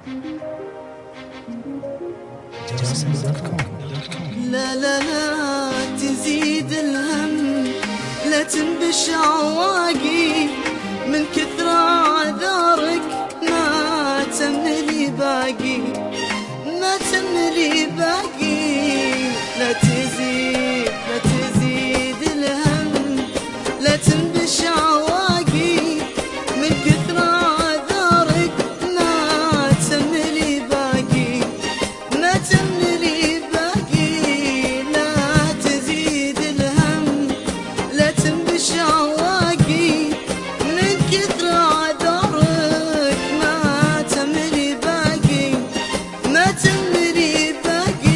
لا لا لا تزيد الهم، لا تنبش عواقي من كثر عذارك، ما تملي باقي ما تملي باقي. لا تزيد الهم، لا تنبش عواقي من كثر عذارك، ما تملي باقي ما تملي باقي. لا تزيد الهم، لا تنبش عواقي من كثر عذارك، ما تملي باقي ما تملي باقي.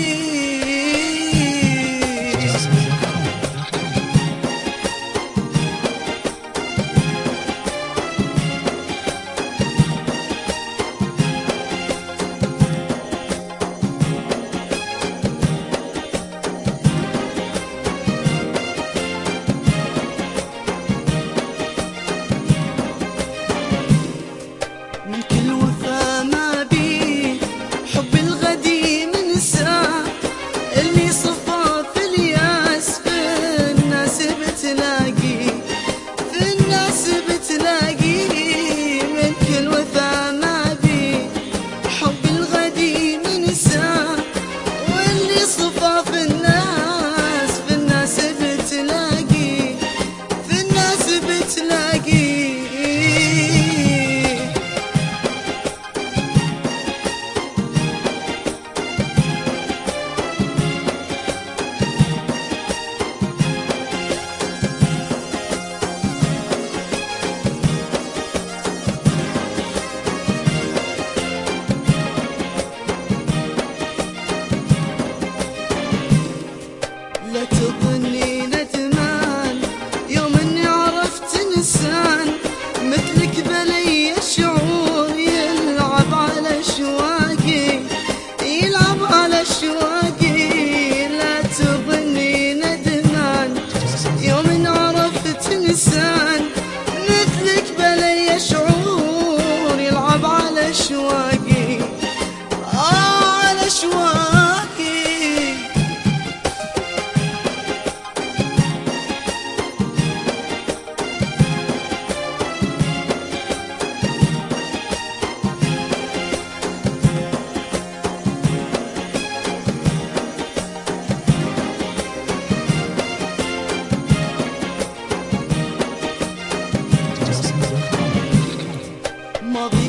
من كل وفا ما بيه حب الغديم نساه، اللي صفى في الياس في الناس بتلاقي في الناس بتلاقي. من كل وفا ما بيه حب الغديم نساه، واللي صفى في الناس بتلاقي في الناس بتلاقي. لا تظني ندمان يوم اني عرفت انسان مثلك بلي شعور يلعب على شواقي يلعب على شواقي. لا تظني ندمان يوم اني عرفت انسان مثلك بلي شعور يلعب على شواقي على شواقي. ماضي